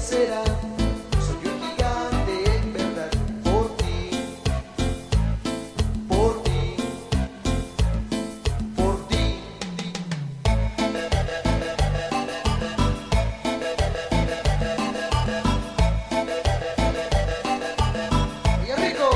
será. Soy un gigante en verdad por ti, por ti, por ti. ¡Qué rico!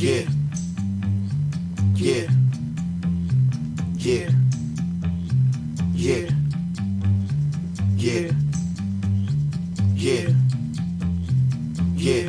Yeah. Yeah. Yeah. Yeah. Yeah. Yeah. Yeah.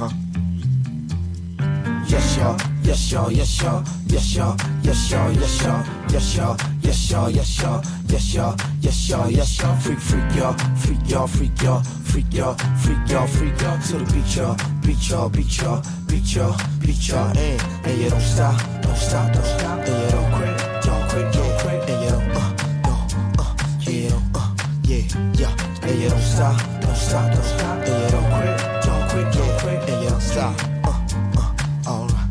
Yes, y'all. Yes, y'all. Yes, y'all. Yes, y'all. Yes, y'all. Yes, y'all. Yes, y'all. Yes, y'all. Yes, y'all. Yes, y'all. Yes, y'all. Yes, y'all. Freak, y'all. Freak, y'all. Freak, y'all. Freak, y'all. Freak, y'all. Freak, y'all. To the beat, y'all. Beat, y'all. Beat, y'all. Beat, y'all. Beat, y'all. And you don't stop. Don't stop. Don't stop. And you don't quit. Don't quit. Don't quit. And you don't yeah, you don't yeah. And you don't stop. Don't stop. Don't stop. And you don't quit. Don't quit. Don't quit. And you don't stop. Alright.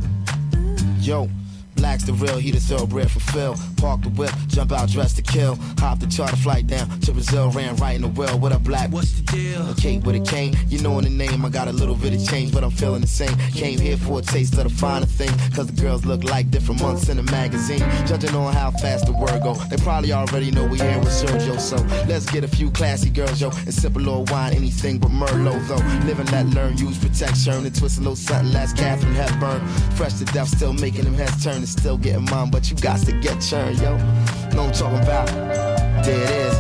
Yo, Black's the real, he the thoroughbred for Phil. Park the whip, jump out, dressed to kill. Hop the charter flight down to Brazil, ran right in the well. What up, Black? What's the deal? A cake with a cane, you know in the name. I got a little bit of change, but I'm feeling the same. Came here for a taste of the finer thing, cause the girls look like different months in the magazine. Judging on how fast the word go, they probably already know we here with Sergio. So let's get a few classy girls, yo, and sip a little wine, anything but Merlot, though. Live and let learn, use protection, and twist a little something. Last Catherine Hepburn, fresh to death, still making them heads turn and still getting mine, but you got to get churned, yo. Know what I'm talking about? There it is.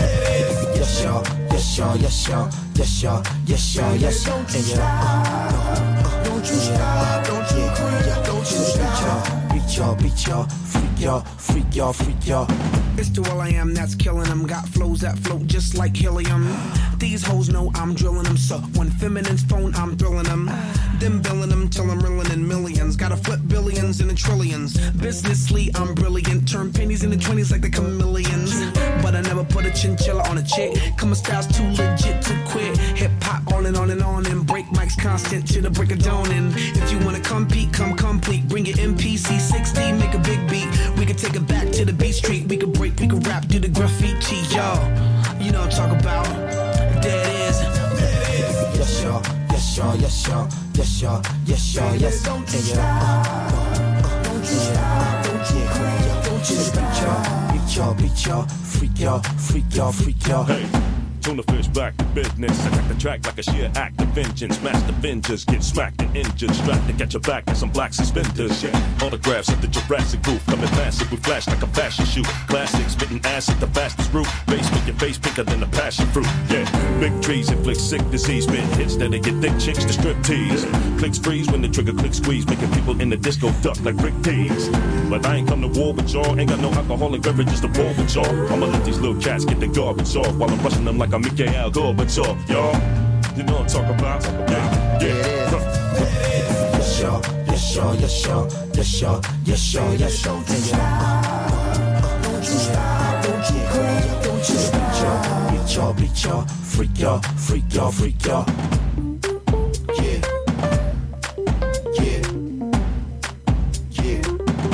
Yes, y'all. Yes, y'all. Yes, y'all. Yes, y'all. Yes, y'all. Yes, y'all. Don't you stop. Don't you stop. Don't you quit. Don't you stop. Beat y'all. Beat y'all. Freak y'all. Freak y'all. Freak y'all. It's the all I am that's killing them. Got flows that float just like helium. These hoes know I'm drilling them. So when feminine's phone, I'm thrilling them. Them billing them till I'm reeling in millions. Gotta flip billions into trillions. Businessly, I'm brilliant. Turn pennies into 20s like the chameleons. But I never put a chinchilla on a chick. Cause my style's too legit to quit. Hip hop on and on and on. And break mics constant to the break of dawn. And if you wanna compete, come complete. Bring your MPC 60, make a big beat. We can take it back to the beat street. We can break, we can rap, do the graffiti, y'all. You know what I'm talking about. There it is. Yes, y'all. Yes, y'all. Yes, y'all. Yes, y'all. Yes, y'all. Yes, y'all. Don't you stop. Don't you stop. Don't you quit. Don't you stop. Beat y'all. Beat y'all. Freak y'all. Freak y'all. Freak y'all. Hey. Tuna fish back to business. Attack the track like a sheer act of vengeance. Smash the Avengers, get smacked and injured. Strapped to catch your back in some black suspenders. Yeah. Autographs at the Jurassic roof. Coming massive, we flash like a fashion shoot. Classic, spitting acid, the fastest route. Face make your face pinker than a passion fruit. Yeah. Big trees inflict sick disease. Spit hits that they get thick chicks to strip tease. Clicks freeze when the trigger clicks squeeze. Making people in the disco duck like Rick Tees. But I ain't come to war with y'all. Ain't got no alcoholic beverages to roll with y'all. I'ma let these little cats get their garbage off while I'm rushing them like I'm Mikhail Gorbachev, y'all. You know what I'm talking about? Yeah, yeah. Yes, y'all. Yes, y'all. Yes, y'all. Yes, y'all. Yes, y'all. Yes, y'all. Don't you stop. Don't you stop. Don't you quit. Don't you stop. Beat y'all. Beat y'all. Freak y'all. Freak y'all. Freak y'all. Yeah. Yeah. Yeah.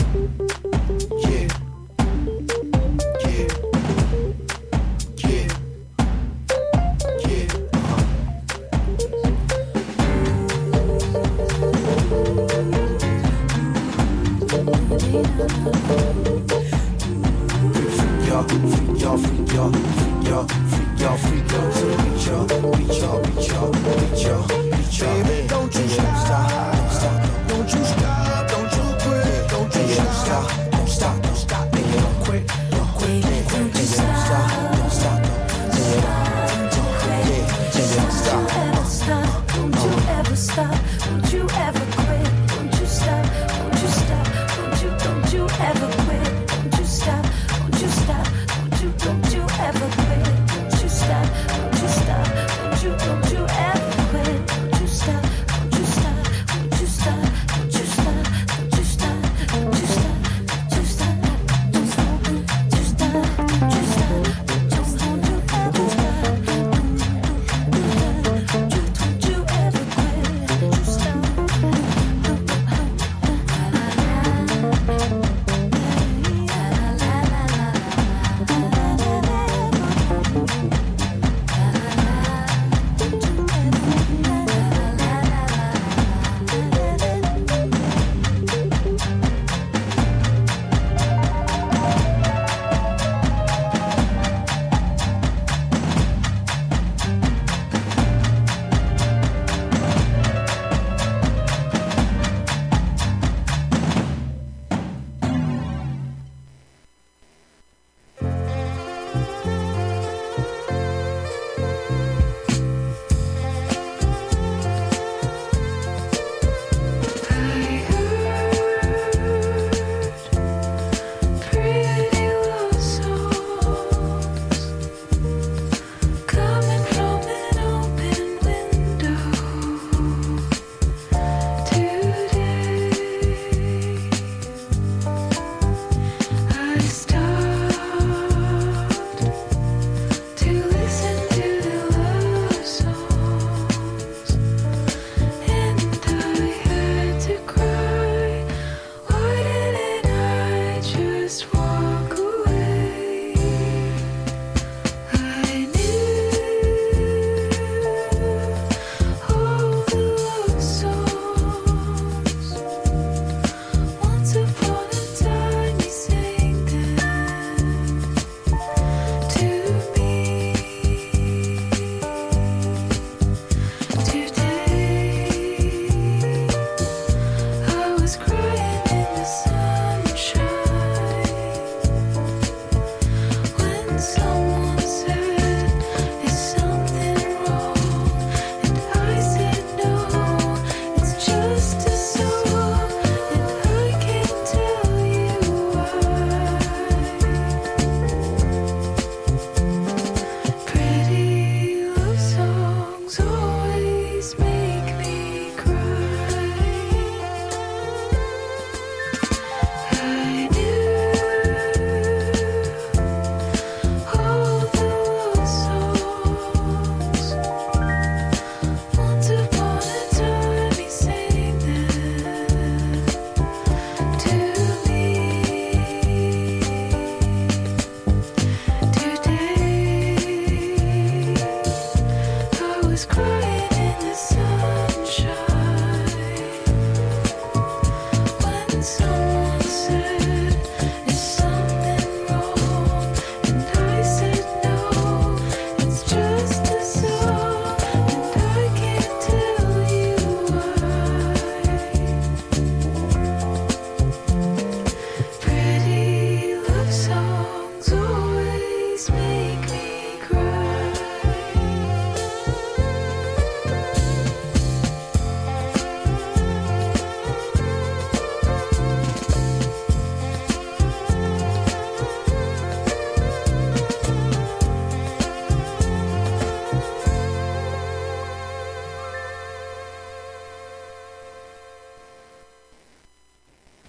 Yeah. Yeah. Yeah. Freak y'all, freak y'all, freak y'all, freak y'all, freak y'all, freak y'all. So beat y'all, beat y'all, beat y'all, beat y'all, beat y'all. Baby, don't you stop. Don't stop, Don't you stop. Don't you quit. Don't you don't stop. stop, don't stop, don't stop, and you don't quit, don't quit, and you don't stop, don't stop, and you don't quit, and you don't stop. Don't you ever stop, don't you ever quit, don't you stop, don't you stop, don't you ever quit, don't you stop, don't you ever quit, don't you stop,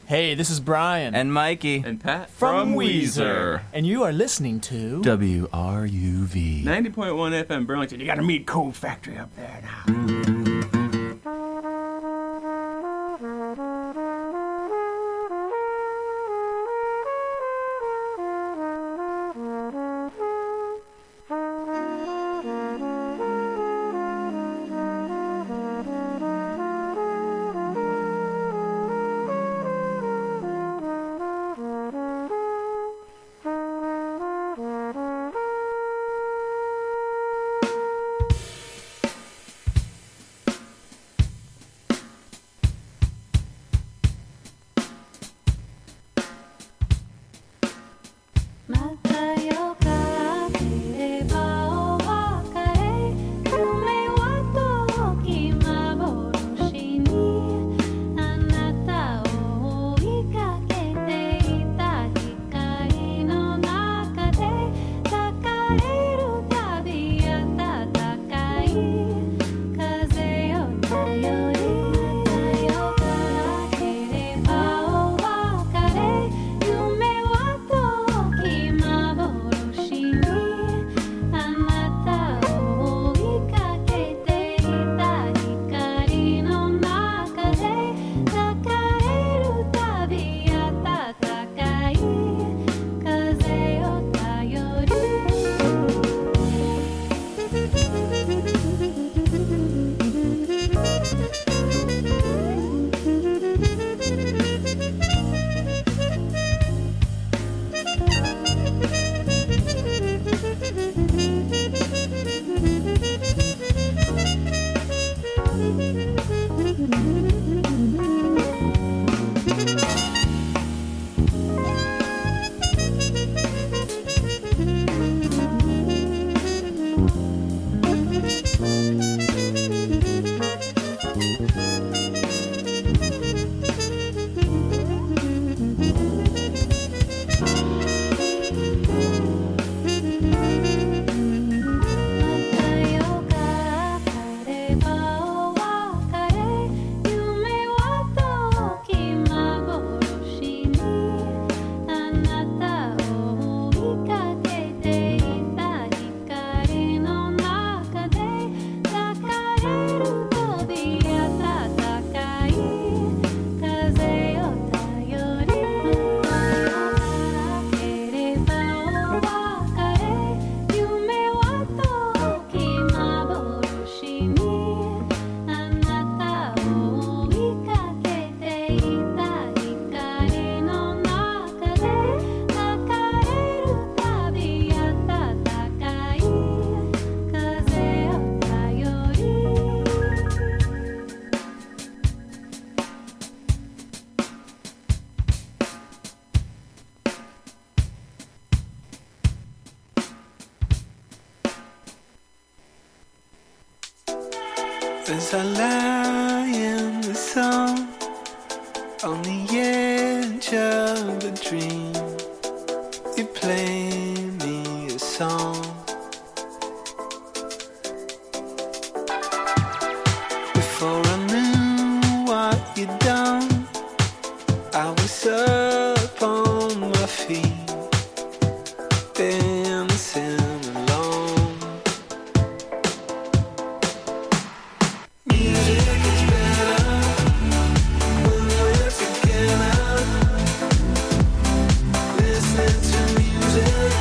Hey, this is Brian. And Mikey. And Pat. From Weezer. And you are listening to WRUV 90.1 FM Burlington. You gotta meet Cold Factory up there now. As I lie in the sun on the edge of a dream, you play me a song. Before I knew what you'd done, I was up on my feet, dancing alone. Music is better when we're together. Listening to music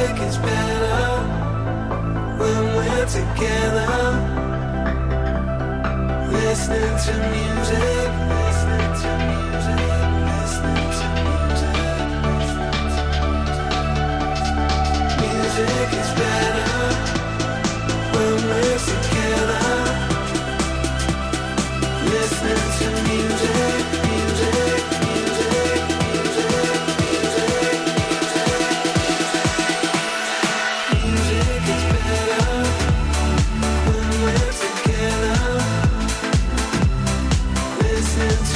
Music is better when we're together. Listening to music, listening to music, listening to music. Music is better when we're together. Listening to music, music, music, music, music, music. Music is better when we're together. Listen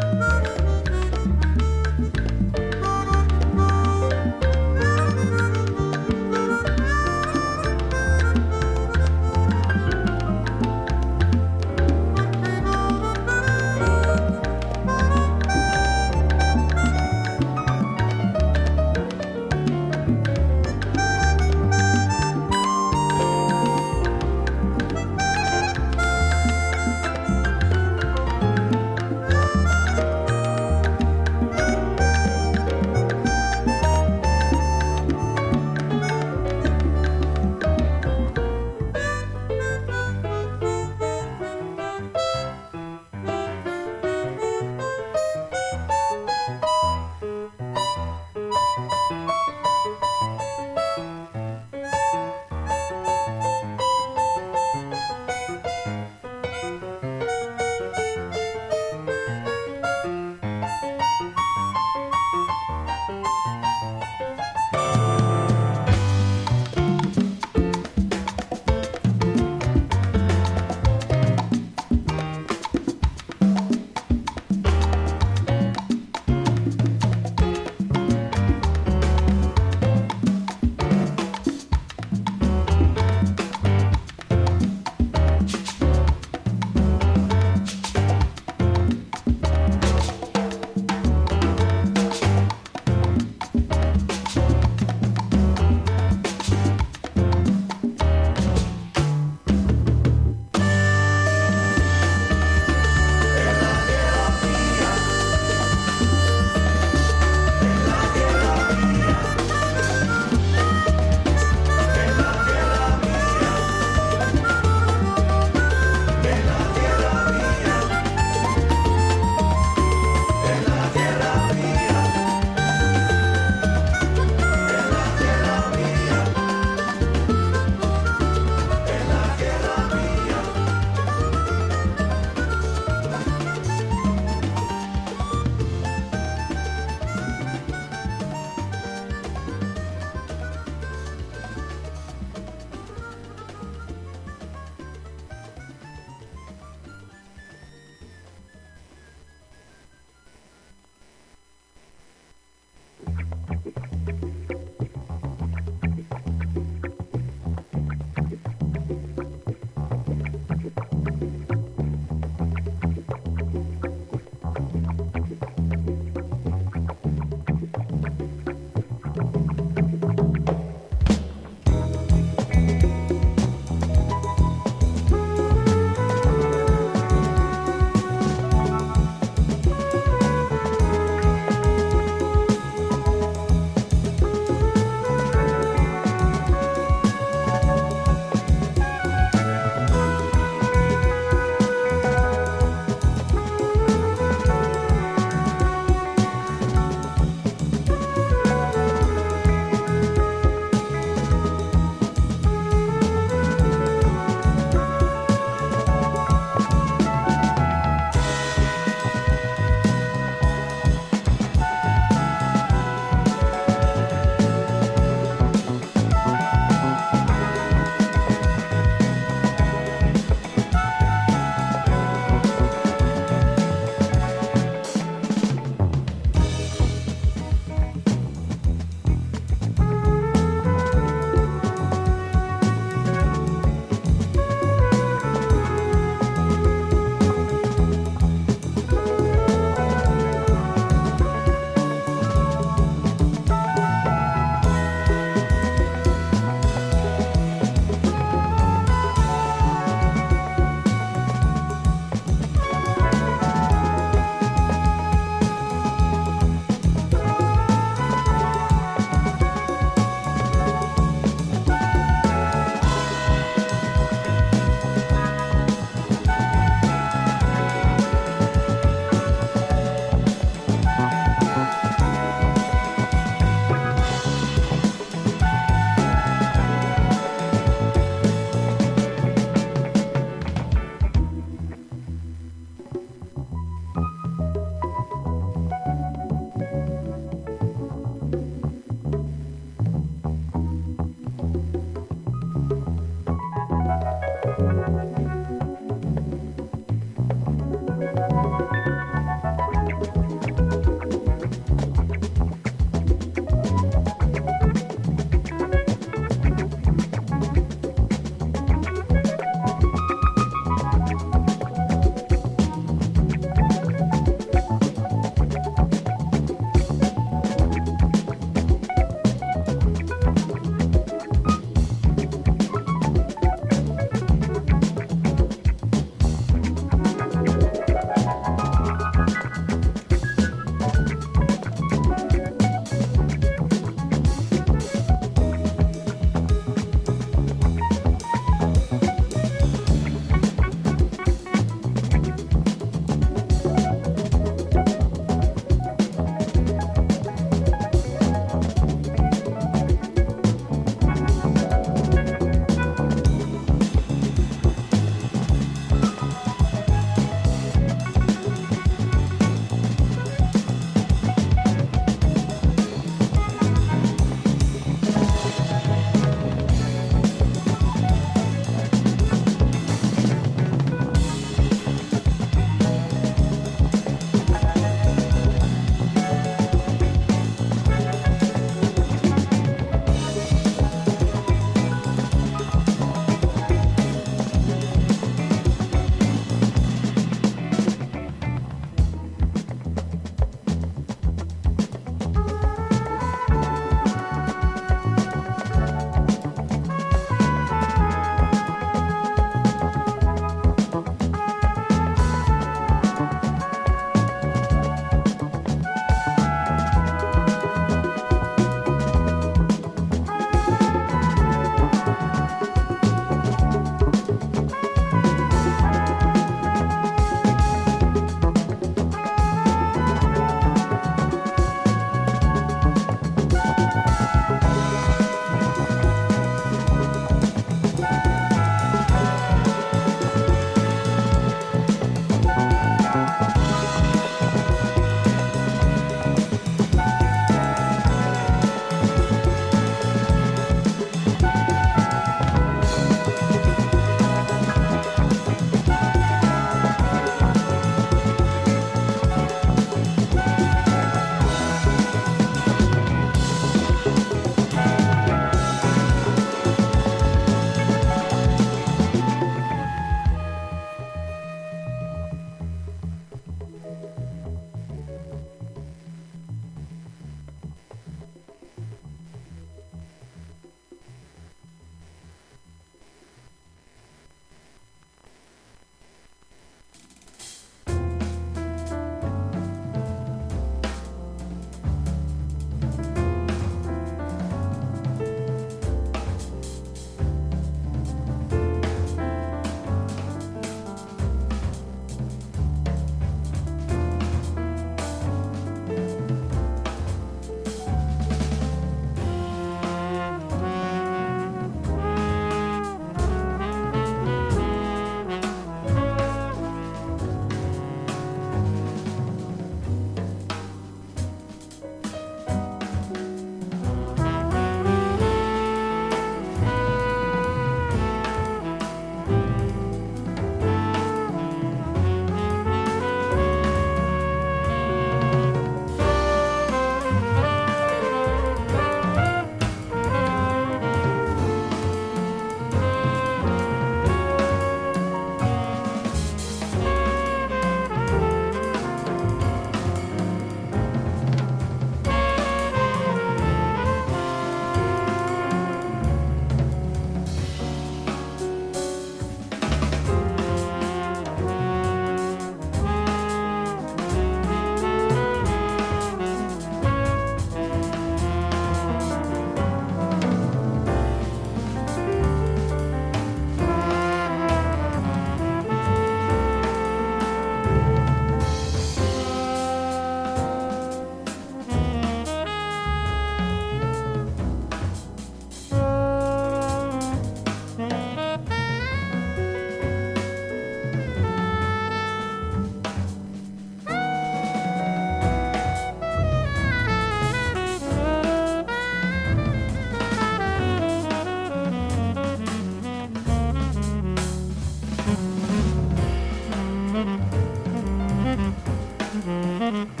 Weezer.